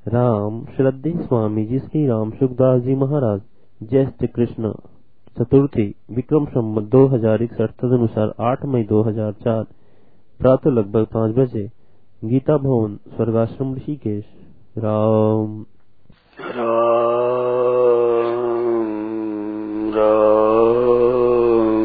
राम श्रद्धेय स्वामी जी श्री राम सुखदास जी महाराज। ज्येष्ठ कृष्ण चतुर्थी विक्रम संवत 2061 तदनुसार 8 मई 2004 प्रातः लगभग 5 बजे गीता भवन स्वर्गाश्रम ऋषिकेश। राम राम राम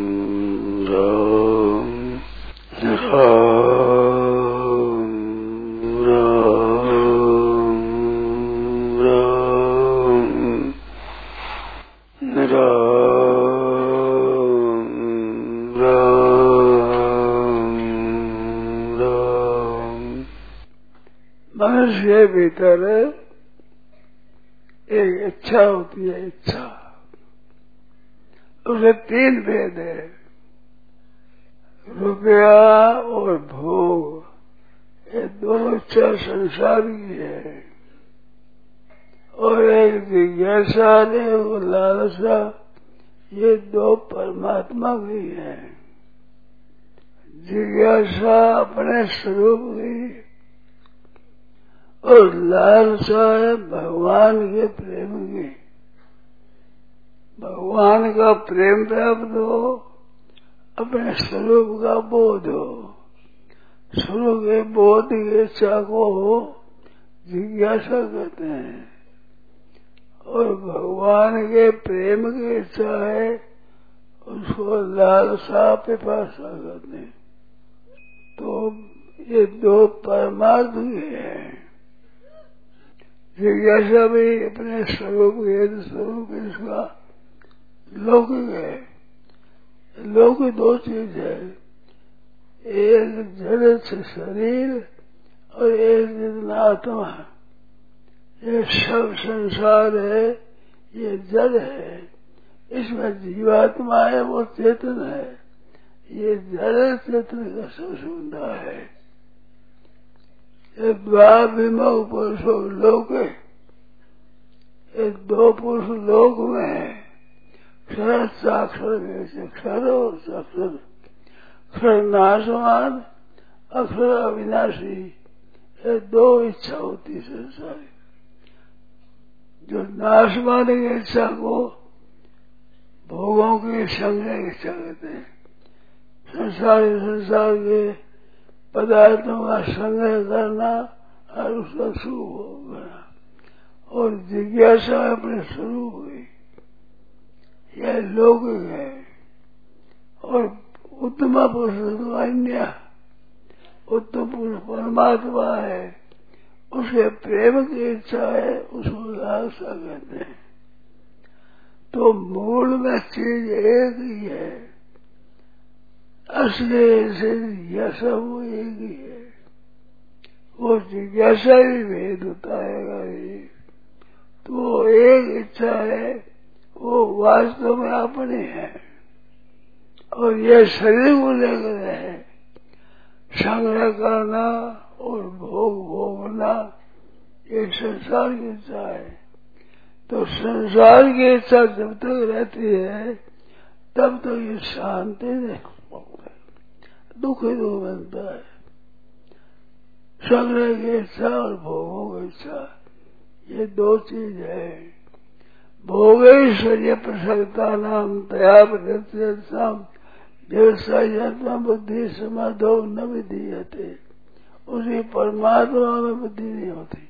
मनुष्य के भीतर एक इच्छा होती है। इच्छा उसे 3 भेद है, रुपया और भोग। ये दोनों इच्छा संसार की है। और एक जिज्ञासा ने वो लालसा, ये 2 परमात्मा की है। जिज्ञासा अपने स्वरूप की और लालसा है भगवान के प्रेम की। भगवान का प्रेम प्राप्त हो, अपने स्वरूप का बोध हो। स्वरूप के बोध की इच्छा को जिज्ञासा कहते हैं। और भगवान के प्रेम की इच्छा है, उसको लालसा पिपासा कहते हैं। तो ये 2 परमार्थ हैं। जिज्ञासा भी अपने स्वरूप के स्वरूप इसका लौकिक है। लौकिक 2 चीज है, एक जड़ शरीर और एक जितना आत्मा। ये सब संसार है, ये जड़ है। इसमें जीवात्मा है, वो चेतन है। ये जड़ चेतन का संबंध है। ये 2 विमुख पुरुषों लोक है। ये 2 पुरुष लोक में है, क्षर साक्षर में से क्षर और साक्षर। क्षर नाशवान, अक्षर अविनाशी। ये 2 इच्छा होती है संसार। जो नाशवान की इच्छा को भोगों की संग्रह की इच्छा कहते हैं। संसार के पदार्थों का संग्रह करना और उसका सुख भोगना। और जिज्ञासा अपने स्वरूप की, यह लौकिक है। और उत्तम पुरुष अन्य उत्तम पुरुष परमात्मा है, उसके प्रेम की इच्छा है, उसको लालसा कहते हैं। तो मूल में चीज एक ही है। असली से जिज्ञासा वो एक ही है। वो जिज्ञासा भी भेद होता है। तो एक इच्छा है, वो वास्तव में अपनी है। और यह शरीर को लेकर है। संग्रह करना और भोग भोगना, ये संसार की इच्छा है। तो संसार की इच्छा जब तक रहती है, तब तक ये शांति नहीं होता, दुख ही दुख बनता है। संग्रह की इच्छा और भोगों की इच्छा, ये 2 चीज है। भोगेश्वर्य प्रसक्ता नाम तया प्रत्यक्षाम व्यवसायत्मा बुद्धि समाधो न विधीयते। उसी परमात्मा में बुद्धि नहीं होती।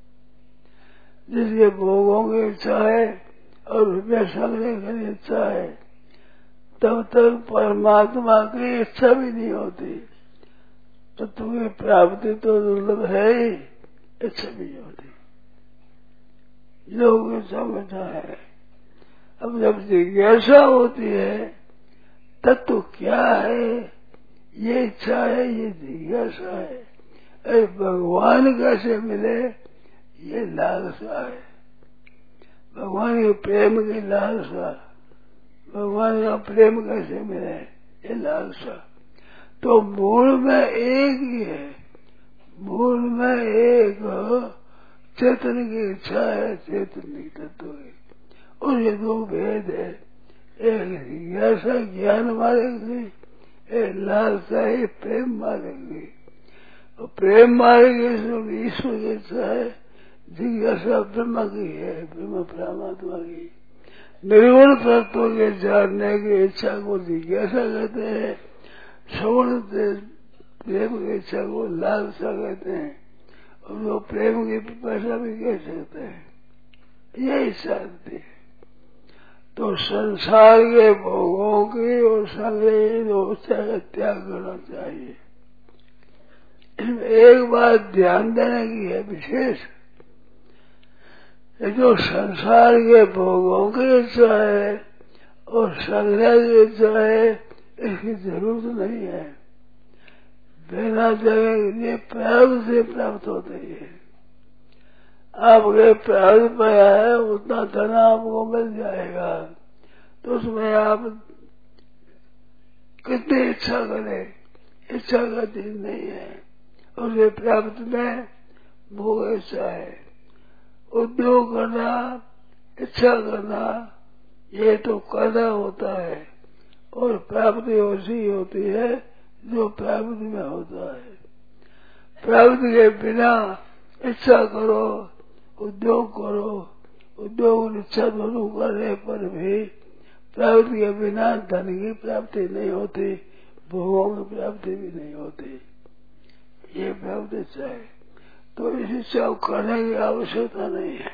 जिसके भोगों की इच्छा है और रुपया संग्रह की इच्छा है, तब तक परमात्मा की इच्छा भी नहीं होती। तो तुम्हें प्राप्ति तो दुर्लभ है ही, इच्छा भी नहीं होती। लोग समझा है। अब जब जिज्ञासा होती है, तत्व क्या है, ये इच्छा है, ये जिज्ञासा है। अरे भगवान कैसे मिले, ये लालसा है। भगवान के प्रेम की लालसा। भगवान का प्रेम कैसे मिले, ये लालसा। तो मूल में एक ही है। मूल में एक चेतन की इच्छा है, चेतन की तत्व है। और ये 2 भेद है। एक जिज्ञासा ज्ञान मारेगी, एक लालसा ही प्रेम मारेगी। और प्रेम मारेगी इसमें ईश्वर की इच्छा है, जिज्ञासा ब्रह्म की है, ब्रह्म परमात्मा की। निर्गुण तत्व के जानने की इच्छा को जिज्ञासा कहते हैं। सगुण प्रेम की इच्छा को लालसा कहते हैं, और वो प्रेम की पिपासा भी कह सकते हैं। यही शांति है। तो संसार के भोगों की और संग्रहित इच्छा का त्याग करना चाहिए। एक बात ध्यान देने की है विशेष, जो संसार के भोगों की इच्छा है और संग्रह की इच्छा है, इसकी जरूरत नहीं है। बिना जगह ये प्रारब्ध से प्राप्त होते हैं। आपके प्रारब्ध पाया है उतना धन आपको मिल जाएगा, तो उसमें आप कितनी इच्छा करें, इच्छा का दिन नहीं है। और ये प्राप्त में भोग इच्छा है। उद्योग करना, इच्छा करना, ये तो करना होता है, और प्राप्ति ऐसी होती है जो प्राप्ति में होता है। प्राप्ति के बिना इच्छा करो, उद्योग करो, उद्योग और इच्छा दोनों करने पर भी प्राप्ति के बिना धन की प्राप्ति नहीं होती, भोगों की प्राप्ति भी नहीं होती। ये प्राप्ति इच्छा है, तो इस इच्छा को करने की आवश्यकता नहीं है।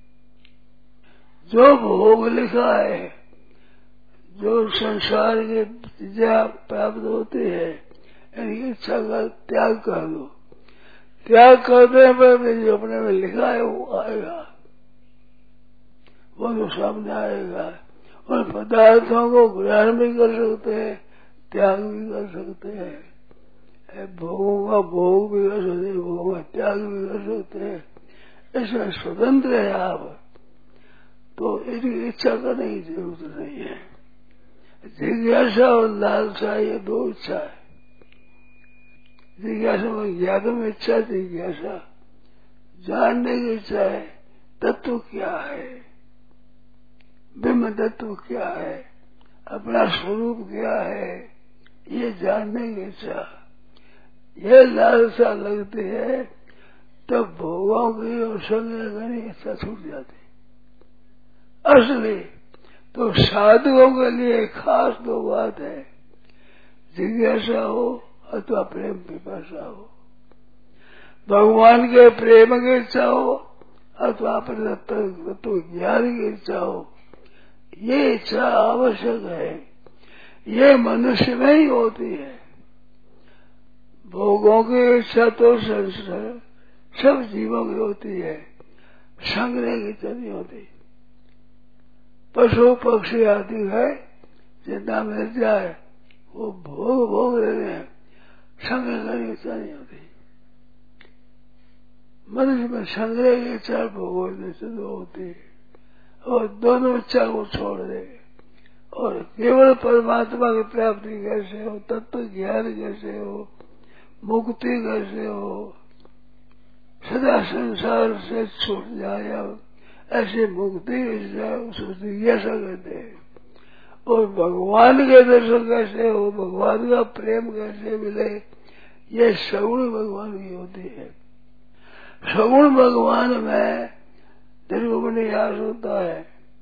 जो भोग लिखा है, जो संसार की चीजें प्राप्त होती है, इनकी इच्छा का त्याग कर दो। त्याग करने पर भी जो अपने में लिखा है वो आएगा, वो तो सामने आएगा। उन पदार्थों को ग्रहण भी कर सकते हैं, त्याग भी कर सकते हैं। भोगों का भोग भी कर सकते हैं, भोगों का त्याग भी कर सकते हैं। इसमें स्वतंत्र है आप, तो इसकी इच्छा करने की जरूरत नहीं है। जिज्ञासा और लालसा ये दो इच्छा है। जिज्ञासा में ज्ञान में इच्छा, जिज्ञासा जानने की इच्छा है, तत्व क्या है, ब्रह्म तत्व क्या है, अपना स्वरूप क्या है, ये जानने की इच्छा। ये लालसा लगती है तब भोगों की और संग्रह करने की इच्छा छूट जाती। असली तो साधुओं के लिए खास दो बात है, जिज्ञासा हो अथवा प्रेम पिपासा हो, भगवान के प्रेम की इच्छा हो अथवा अपने तत्व ज्ञान की इच्छा हो। ये इच्छा आवश्यक है, ये मनुष्य में ही होती है। भोगों की इच्छा तो सब जीवों की होती है, संग्रह की इच्छा नहीं होती। पशु पक्षी आदि है, जितना मिल जाए वो भोग रहे हैं, संग्रह करने की इच्छा नहीं होती। मनुष्य में संग्रह की इच्छा भोग से दो होती है, और दोनों इच्छा को छोड़ दे और केवल परमात्मा की प्राप्ति कैसे हो, तत्व ज्ञान कैसे हो, मुक्ति कैसे हो, सदा संसार से छूट जाए, ऐसी मुक्ति उसको जिज्ञासा कहते हैं। और भगवान के दर्शन कैसे हो, भगवान का प्रेम कैसे मिले, ये सगुण भगवान की होती है। सगुण भगवान में निर्गुण यास होता है,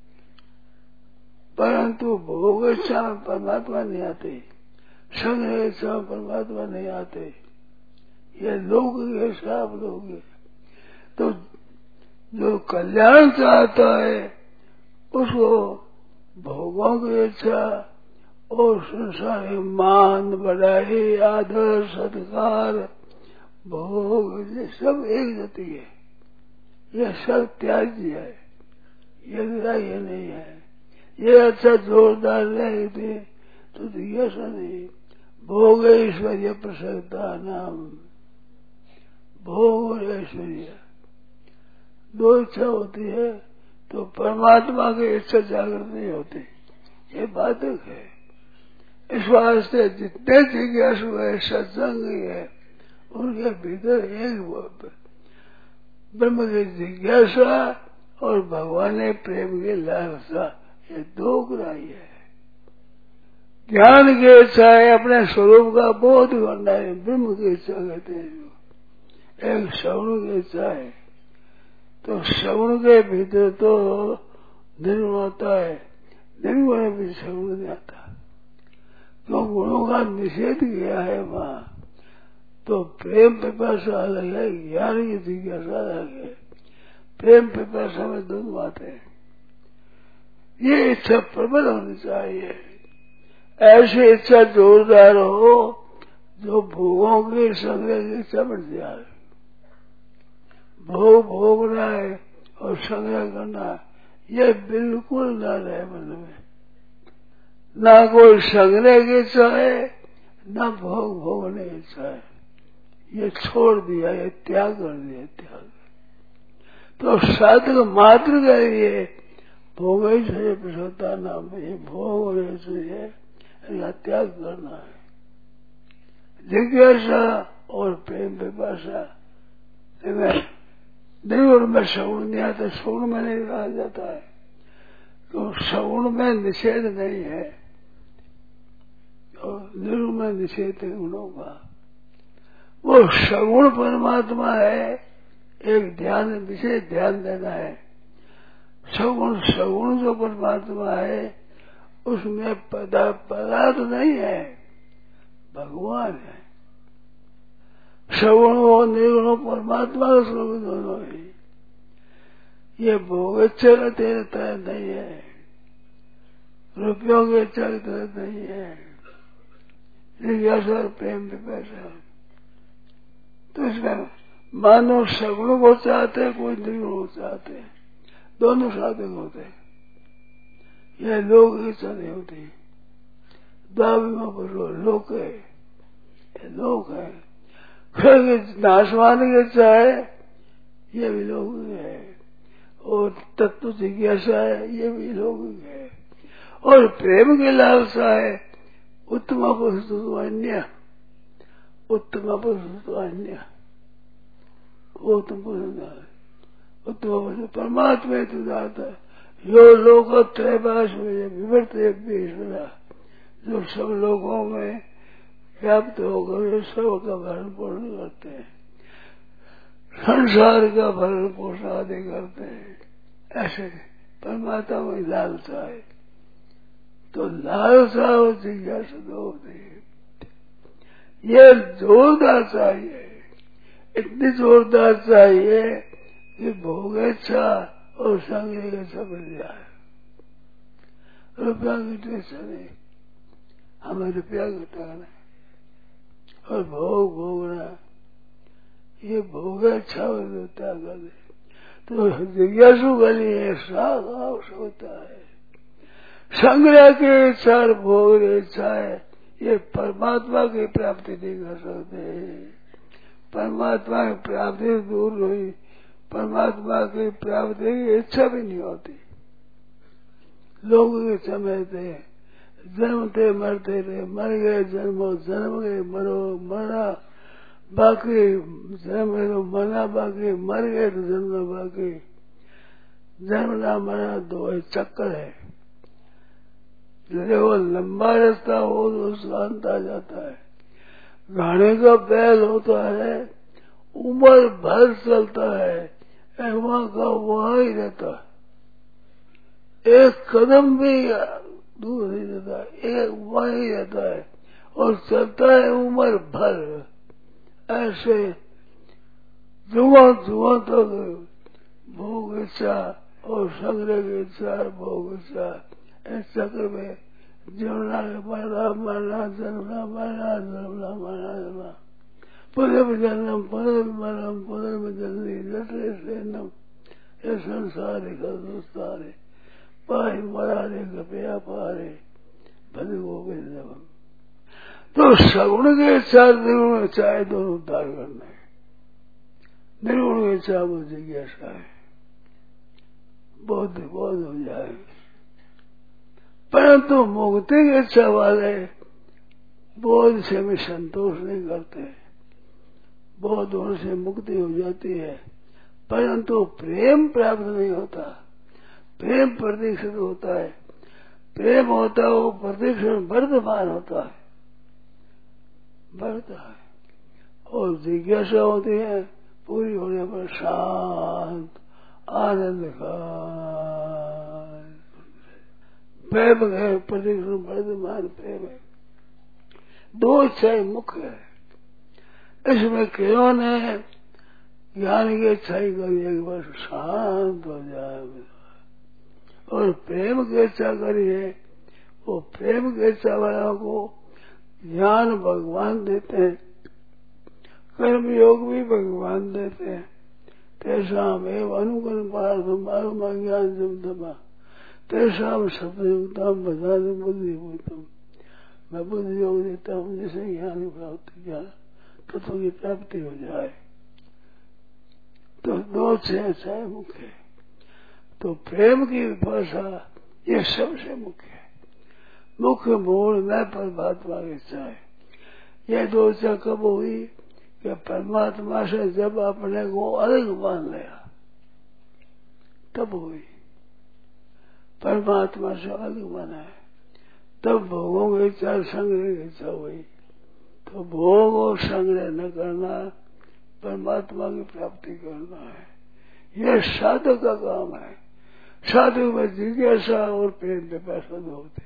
परंतु भोग इच्छा में परमात्मा नहीं आते, संग्रह इच्छा में परमात्मा नहीं आते। ये लोग ये सब लोग। तो जो कल्याण चाहता है उसको भोगों की इच्छा और संसार मान, बढ़ाई, आदर, सत्कार, भोग, ये सब एक गति है। ये सब त्याज्य है, ये ग्राह्य नहीं है। ये अच्छा जोरदार रही थी तो जिज्ञासा नहीं। भोग ऐश्वर्य प्रसन्नता नाम, भोग और ऐश्वर्य दो इच्छा होती है, तो परमात्मा की इच्छा जागृत नहीं होती। ये बाधक है। इस वास्ते जितने जिज्ञासु है, सत्संगी है, उनके भीतर एक ब्रह्म की जिज्ञासा और भगवान प्रेम की लालसा, ये दो ग्राह्य है। ज्ञान की इच्छा है, अपने स्वरूप का बोध करना है, ब्रह्म की इच्छा कहते हैं। एक सगुण की इच्छा है, तो सगुण के भीतर तो निर्गुण आता है, निर्गुण में भी सगुण नहीं आता, क्यों गुणों का निषेध किया है वहां। तो प्रेम पिपासा अलग है, ज्ञान की जिज्ञासा अलग है। प्रेम पिपासा में दोनों बातें हैं। ये इच्छा प्रबल होनी चाहिए, ऐसी इच्छा जोरदार हो जो भोगों के संग्रह की इच्छा बढ़ जाए। भोग भोगना है और संग्रह करना है, ये बिल्कुल न रहे मन में। ना कोई संग्रह की इच्छा है, ना भोग भोगने की इच्छा है, ये छोड़ दिया, ये त्याग कर दिया, त्याग। तो साधक मात्र के लिए भोग से प्रसन्नता नाम है, ये भोग से इसका त्याग करना है। जिज्ञासा और प्रेम पिपासा निर्गुण में सगुण नहीं आता, सगुण में नहीं रहा जाता है, तो सगुण में निषेध नहीं है और निर्गुण में निषेध है गुणों का। वो सगुण परमात्मा है, एक ध्यान विशेष ध्यान देना है। सगुण सगुण जो परमात्मा है उसमें पदार्थ नहीं है, भगवान है। सगुण और निर्गुण परमात्मा का स्वरूप दोनों ही। ये भोग इच्छा का तरह नहीं है, रुपयों की इच्छा की तरह नहीं है, जिज्ञासा और प्रेम भी पैसा। तो इसमें मानव सगुण को चाहते, कोई निर्गुण को चाहते, दोनों साधक होते हैं। यह लोक की इच्छा नहीं होती। दावियों पर लोक है, ये लोक है। फिर नाशवान की इच्छा है, ये भी लौकिक है। और तत्व जिज्ञासा है, ये भी लौकिक है। और प्रेम की लालसा है, उत्तम पुरुष अन्य, उत्तम पुरुष अन्य, वो उत्तम पुरुष, उत्तम पुरुष परमात्मा तो जाता है। यो लोक त्रैभाष में विवर्त ईश्वरा, जो सब लोगों में व्याप्त होकर सब का भरण पोषण करते हैं, संसार का भरण पोषण आदि करते हैं, ऐसे परमात्मा में लालसा है। तो लालसा और जिज्ञासा दो होती है। ये जोरदार चाहिए, इतनी जोरदार चाहिए कि भोग इच्छा और संग्रह की इच्छा बढ़ जाए। रुपया की टेंशन नहीं, हमें रुपया घटाना और भोग भोगना, ये भोग अच्छा होता है। तो जिज्ञासु के लिए साफ आवश्यक होता है। संग्रह की इच्छा और भोग की इच्छा है, ये परमात्मा की प्राप्ति नहीं कर सकते। परमात्मा की प्राप्ति दूर हुई, परमात्मा की प्राप्ति की इच्छा भी नहीं होती। लोग के समय थे, जन्मते मरते रहे, मर गए जन्मो, जन्म गए मरो, मरा बाकी, जन्म गए मरना बाकी, मर गए तो जन्मना बाकी। जन्मना मरना दो चक्कर है। वो लंबा रास्ता हो तो उसका अंत आ जाता है। घाने का बैल होता है, उम्र भर चलता है, वहां का वहां ही रहता है, एक कदम भी दूर नहीं रहता, एक वहां ही रहता है और चलता है उम्र भर। ऐसे जुआ जुआ तक भोग इच्छा और संग्रह की इच्छा, भोग इच्छा, इस चक्र में जन्मना मरना, मरना जन्मना, मरना जन्मना, मरना जन्मना, पुनर् जन्म पुनर् मरणम पुनर् जन्मी लटे सेनम, ये संसार का दुस्तारे पाही मरारे कृपया पारे भले गोविंदम। तो सगुण के इच्छा निर्गुण इच्छा है, दोनों उद्धार करना है। निर्गुण की इच्छा वो जिज्ञासा है, बहुत हो जाए। परंतु मुक्ति की इच्छा वाले बोध से भी संतोष नहीं करते। बोध होने से मुक्ति हो जाती है, परंतु प्रेम प्राप्त नहीं होता। प्रेम प्रतीक्षित होता है, प्रेम होता है वो प्रतीक्षण वर्तमान होता है, बढ़ता है। और जिज्ञासा होती है, पूरी होने पर शांत आनंद का प्रेम है, परिक्रम वर्धमान प्रेम है। दो इच्छाएं मुख्य है। इसमें क्यों ने ज्ञान की इच्छाई करी एक बार शांत हो जाए, और प्रेम की इच्छा करी है, वो प्रेम की इच्छा वालों को ज्ञान भगवान देते हैं, कर्म योग भी भगवान देते हैं। तेषाम एवं अनुगुण पार्थम ज्ञान जमतमा तेषाम सतयुक्तम बधाने बुद्धि भूतम। मैं बुद्धि योग देता हूँ जिसे ज्ञान प्राप्ति ज्ञान तत्व की प्राप्ति हो जाए। तो दो से अच्छा मुख्य है। तो प्रेम की भाषा ये सबसे मुख्य है। मुख्य मूल में परमात्मा की इच्छा है। ये दो इच्छा कब हुई कि परमात्मा से जब अपने को अलग मान लिया तब हुई। परमात्मा से अलग माना है तब भोगों की इच्छा संग्रह की इच्छा हुई। तो भोग और संग्रह न करना, परमात्मा की प्राप्ति करना है, यह साधक का काम है। साधु में जिज्ञासा और प्रेम पे पैसा होते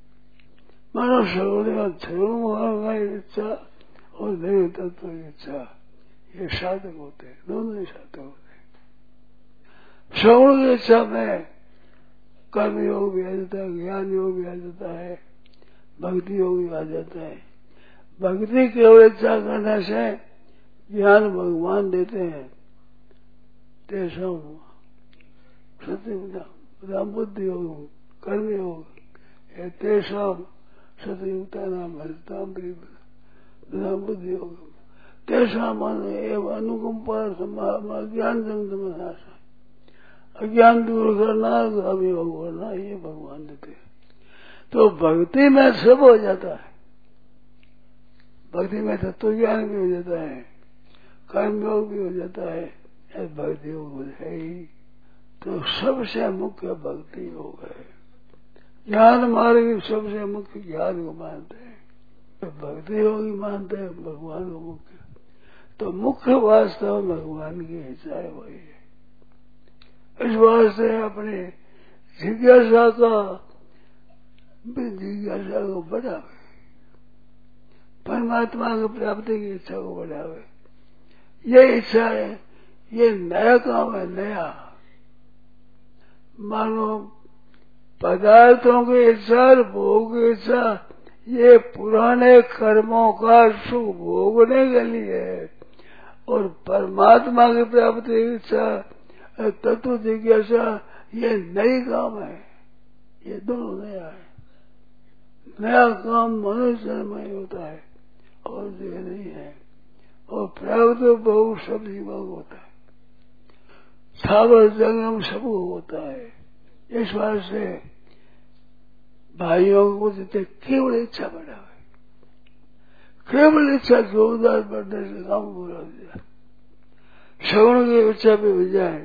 मनुष्य इच्छा और देव तत्व की इच्छा, ये साधक होते हैं, दोनों ही साधक होते हैं। श्रवण की इच्छा में कर्म योग भी आ जाता है, ज्ञान योग भी आ जाता है, भक्ति योग भी आ जाता है। भक्ति केवल इच्छा करने से ज्ञान भगवान देते हैं। तेषाम सत्ययुक्ता बुद्धि योग कर्म योग तेषाम सत्ययुक्ता नाम हरिताम बुद्धि योग तेषाम एवं अनुकंपार्थ ज्ञान जमतम अज्ञान दूर करना, अभियोग करना, ये भगवान देते हैं। तो भक्ति में सब हो जाता है। भक्ति में तत्व ज्ञान भी हो जाता है, कर्म योग भी हो जाता है, भक्ति योग है ही। तो सबसे मुख्य भक्ति योग है। ज्ञान मार्ग सबसे मुख्य ज्ञान को मानते हैं, भक्ति योग ही मानते हैं भगवान को मुख्य। तो मुख्य वास्तव भगवान की इच्छा है वही है। इस वास्ते अपने जिज्ञासा को बढ़ावे, परमात्मा की प्राप्ति की इच्छा को बढ़ावे। ये इच्छा है, ये नया काम है, नया। मानो पदार्थों की इच्छा और भोग की इच्छा ये पुराने कर्मों का सुख भोगने के लिए है, और परमात्मा की प्राप्ति की इच्छा तत्व जिज्ञासा ये नई काम है। ये दोनों नया है। नया काम मनुष्य में होता है और ये नहीं है। और प्राप्त भोग सब जीवों को होता है, सावर जंगम सब होता है। इस बात से भाइयों को देते केवल इच्छा बढ़ावे, केवल इच्छा जोरदार बढ़ने से काम पूरा हो जाए। श्रवण की इच्छा भी हो जाए,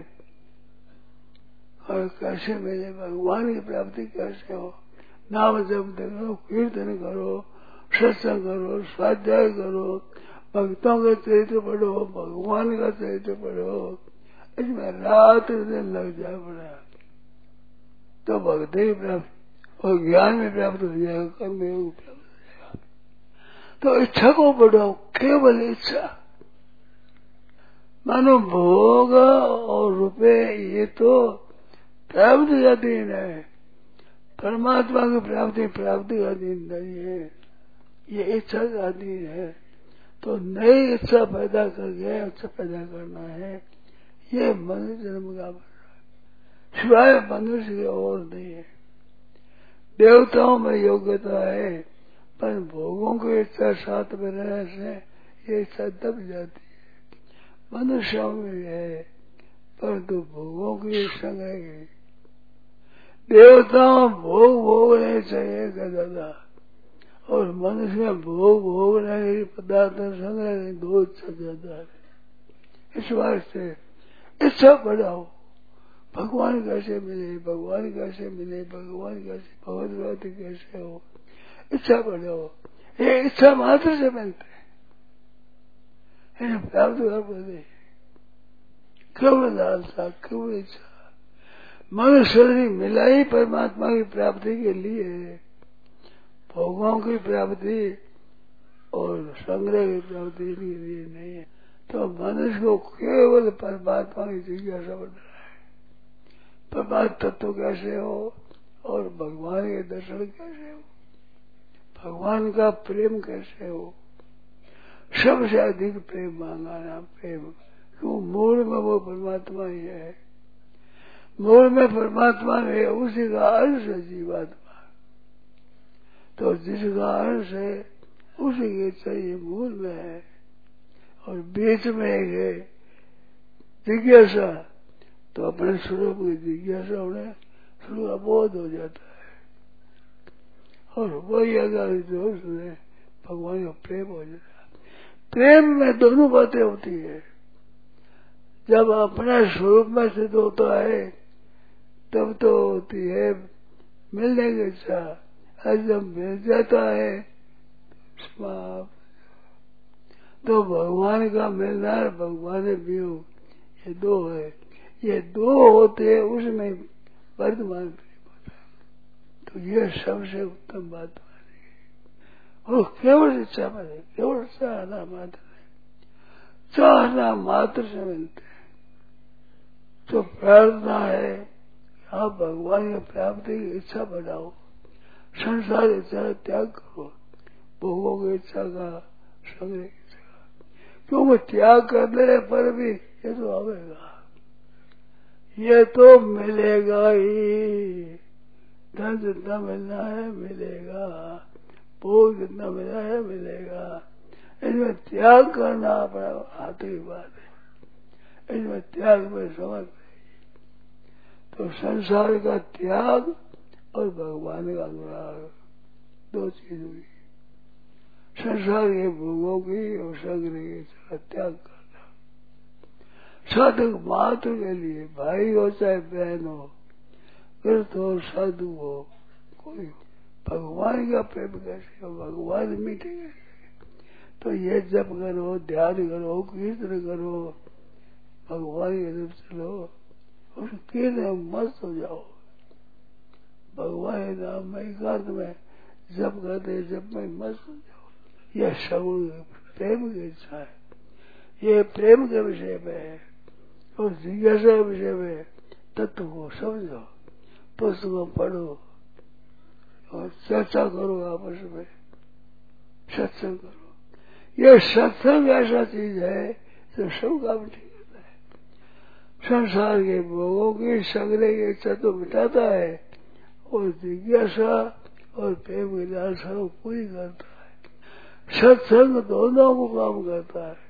और कैसे मिले भगवान की प्राप्ति कैसे हो। नाम जप करो, कीर्तन करो, सत्संग करो, स्वाध्याय करो, भक्तों का चरित्र पढ़ो, भगवान का चरित्र पढ़ो, इसमें रात दिन लग जाए पड़ा तो भक्ति प्राप्त और ज्ञान भी प्राप्त हो जाएगा, कर्म योग प्राप्त हो जाएगा। तो इच्छा को बढ़ाओ, केवल इच्छा। मानो भोग और रुपए ये तो प्राप्ति का दिन है, परमात्मा की प्राप्ति का दिन नहीं है, ये इच्छा का दिन है। तो नई इच्छा पैदा करके इच्छा पैदा करना है, ये मनुष्य जन्म का सिवाय मनुष्य की और नहीं है। देवताओं में योग्यता है, पर भोगों की इच्छा साथ में रहने से ये इच्छा दब जाती है। मनुष्यों में है, परंतु भोगों की इच्छा रहेगी। देवताओं भोग भोगने चाहिए दादा, और मनुष्य में भोग भोगने की पदार्थ संग्रह दो इच्छा ज्यादा है। इस वास्ते इच्छा बढ़ाओ, भगवान कैसे मिले, भगवान कैसे मिले, भगवान कैसे भगवत कैसे हो, इच्छा बढ़ाओ। ये इच्छा मात्र से मिलते हैं, प्राप्त कर पाते। केवल लालसा, केवल इच्छा। मनुष्य शरीर मिला ही परमात्मा की प्राप्ति के लिए, भोगों की प्राप्ति और संग्रह की प्राप्ति के लिए नहीं है। तो मनुष्य को केवल परमात्मा की जिज्ञासा बढ़ रहा है, परमात्मा तत्व कैसे हो और भगवान के दर्शन कैसे हो, भगवान का प्रेम कैसे हो। सबसे अधिक प्रेम मांगा ना, प्रेम, क्यों मूल में वो परमात्मा ही है, मूल में परमात्मा है, उसी का अंश है जीवात्मा। तो जिसका अंश है उसी के चाहिए मूल में है, और बीच में एक है जिज्ञासा। तो अपने स्वरूप की जिज्ञासा उन्हें स्वरूप अबोध हो जाता है, और वही अगर जोश में भगवान का प्रेम हो जाता है। प्रेम में दोनों बातें होती है। जब अपने स्वरूप में सिद्ध होता है तब तो होती है मिलने की इच्छा, और जब मिल जाता है समाप्त। तो भगवान का मिलना और भगवान वियोग, ये दो है, ये दो होते हैं, उसमें वर्तमान प्रेम होता है। तो ये सबसे उत्तम बात मानी है। और केवल इच्छा पर है, केवल चाहना मात्र है, चाहना मात्र से मिलते हैं। तो प्रार्थना है, आप भगवान की प्राप्ति की इच्छा बढ़ाओ, संसार इच्छा का त्याग करो, भोगों की इच्छा का, संग्रह की इच्छा का। क्योंकि त्याग करने पर भी ये तो आवेगा, ये तो मिलेगा ही। धन जितना मिलना है मिलेगा, भोग जितना मिला है मिलेगा। इसमें त्याग करना अपना हाथ की बात है, इसमें त्याग में समझ नहीं। तो संसार का त्याग और भगवान का अनुराग, दो चीज हुई। संसार के भोगों की और संग्रह की त्याग करना। साधक मात्र के लिए, भाई हो चाहे बहन हो, कृत हो साधु हो, कोई हो, भगवान का प्रेम कैसे हो, भगवान मीठे कैसे। तो ये जप करो, ध्यान करो, कीर्तन करो, भगवान की तरफ चलो, उस कीर्तन मस्त हो जाओ। भगवान के नाम में एकांत में जप करते, जप में मस्त हो जाओ। यह सगुण प्रेम की इच्छा है, ये प्रेम के विषय में है। और जिज्ञासा के विषय में तत्व को समझो, पुस्तकों पढ़ो और चर्चा करो, आपस में सत्संग करो। यह सत्संग ऐसा चीज है जो सब काम ठीक करता है। संसार के भोगों की संग्रह की इच्छा तो मिटाता है, और जिज्ञासा और प्रेम की लालसा को पूरी करता है। सत्संग दोनों को काम करता है।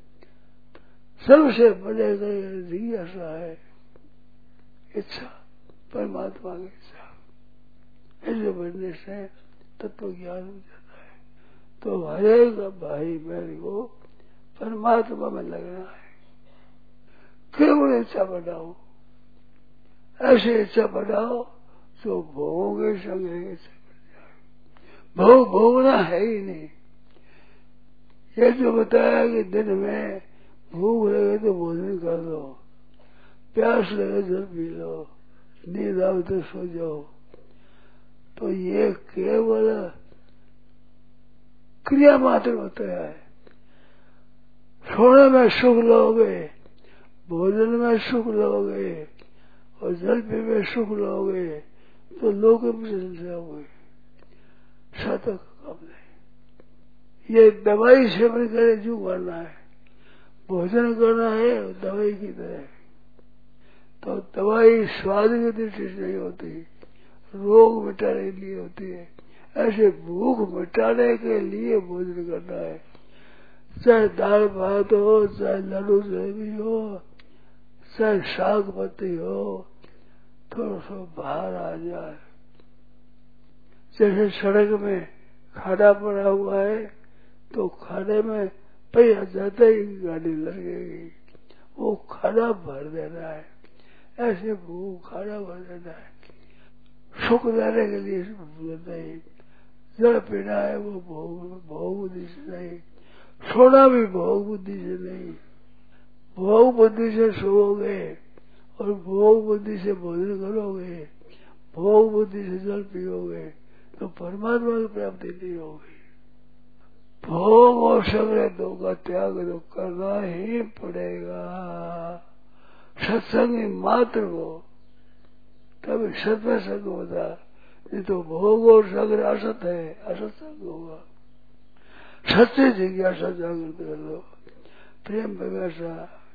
सबसे बड़े जिज्ञासा है, इच्छा, परमात्मा की इच्छा। ऐसे बढ़ने से तत्व ज्ञान हो जाता है। तो हरेक भाई बहन को परमात्मा में लगना है, केवल इच्छा बढ़ाओ, ऐसी इच्छा बढ़ाओ जो भोगों के संग्रह की इच्छा बढ़ जाए। भोग भोगना है ही नहीं। ये जो बताया कि दिन में भूख लगे तो भोजन कर लो, प्यास लगे जल पी लो, नींद आवे तो सो जाओ, तो ये केवल क्रिया मात्र बताया है। सोने में सुख लोगे, भोजन में सुख लोगे और जल पी में सुख लोगे तो लोग प्रशंसा होगी, सातक काम नहीं। ये दवाई सेवन करे जो करना है, भोजन करना है दवाई की तरह। तो दवाई स्वाद की दृष्टि से नहीं होती, रोग मिटाने के लिए होती है। ऐसे भूख मिटाने के लिए भोजन करना है, चाहे दाल भात हो, चाहे लड्डू जलेबी हो, चाहे साग पत्ती हो, थोड़ा सा बाहर आ जाए। जैसे सड़क में खाना पड़ा हुआ है तो खाने में पहिया जाते ही गाड़ी लगेगी, वो खाना भर देना है। ऐसे भूख खाना भर देना है, सुख देने के लिए नहीं। जल पीना है वो भोग बुद्धि से नहीं, सोना भी भोग बुद्धि से नहीं। भोग बुद्धि से सोओगे और भोग बुद्धि से भोजन करोगे, भोग बुद्धि से जल पियोगे तो परमात्मा की प्राप्ति नहीं होगी। भोग और संग्रह दो का त्याग तो करना ही पड़ेगा। सत्संग मात्र को तभी सत्य संग होता, नहीं तो भोग और संग्रह असत है, असत्संग होगा। सत्य जिज्ञासा जागृत कर लो, प्रेम जिज्ञासा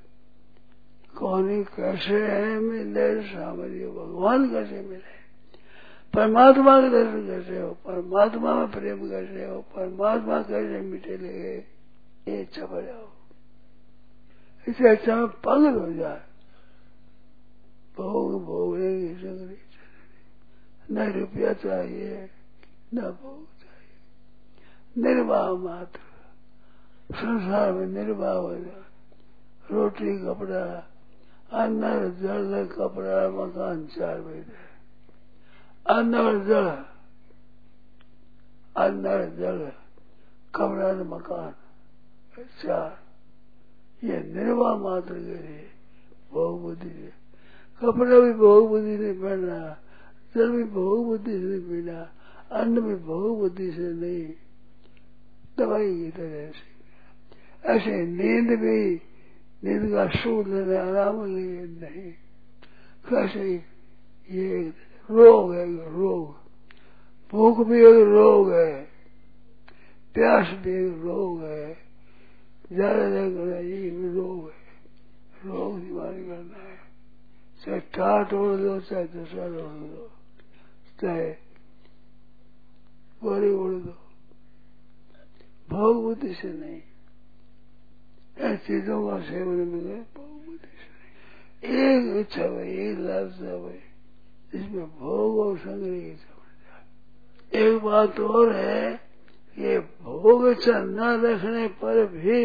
कौन कैसे है मिले सामने, भगवान कैसे मिले, परमात्मा के दर्शन कैसे हो, परमात्मा में प्रेम कैसे हो, परमात्मा कैसे मिटे लगे, ये इच्छा बढ़ाओ। इसे अच्छा में पागल हो जाए। भोग भोगने की संग्रह न रुपया चाहिए न भोग चाहिए, निर्वाह मात्र संसार में निर्वाह हो जाए। रोटी कपड़ा अन्न जल कपड़ा मकान चार भेद है। अन्न और जल, अन्न और जल कपड़ा और मकान चार, ये निर्वाह मात्र के लिए भोग बुद्धि से। कपड़ा भी भोग बुद्धि से पहनना, जल भी भोग बुद्धि से नहीं पीना, अन्न भी भोग बुद्धि से नहीं, दवाई की तरह से। ऐसे नींद भी, नींद का सुख लेने आराम लिए नहीं। कैसे ये रोग है, रोग, भूख भी एक रोग है, प्यास भी एक रोग है, ज्यादा करना ये भी रोग है। रोग निवारण करना है, चाहे टाट ओढ़ दो, चाहे दशा ओढ़ दो, चाहे गोरी ओढ़ दो, भोग बुद्धि से नहीं। इन चीजों का सेवन मिले भोग बुद्धि से नहीं। एक इच्छा भाई, एक लालसा भाई, इसमें भोग और संग्रह की समझ जाए। एक बात और है, ये भोग इच्छा न रखने पर भी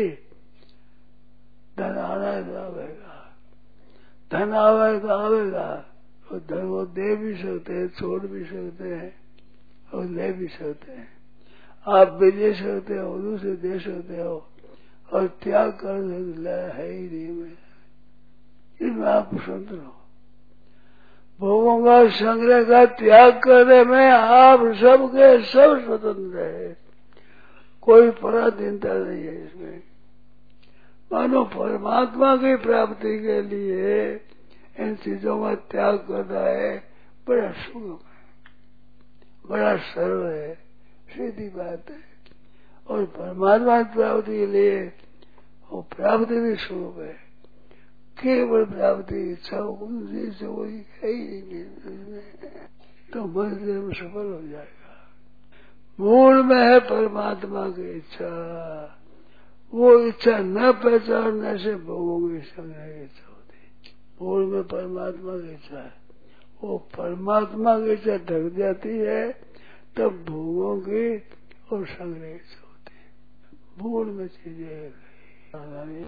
धन आना आवेगा, धन आवेगा आवेगा, और धन वो दे भी सकते हैं, छोड़ भी सकते हैं और ले भी सकते हैं। आप भी दे सकते हो, दूसरे दे सकते हो, और त्याग कर है ही नहीं में, इसमें आप स्वतंत्र हो। भोगों का संग्रह का त्याग करने में आप सबके सब स्वतंत्र है, कोई पराधीनता नहीं है इसमें। मानो परमात्मा की प्राप्ति के लिए इन चीजों का त्याग करना है, बड़ा सुगम है, बड़ा सरल है, सीधी बात है। और परमात्मा की प्राप्ति के लिए वो प्राप्ति भी सुगम है। केवल प्राप्ति इच्छा उनसे से वही है ही नहीं, तो मंजिल में सफल हो जाएगा। मूल में है परमात्मा की इच्छा, वो इच्छा न पहचानने से भोगों की संग्रह की इच्छा होती। मूल में परमात्मा की इच्छा है, वो परमात्मा की इच्छा ढक जाती है, तब भोगों की और संग्रह की इच्छा होती है। मूल में चीजें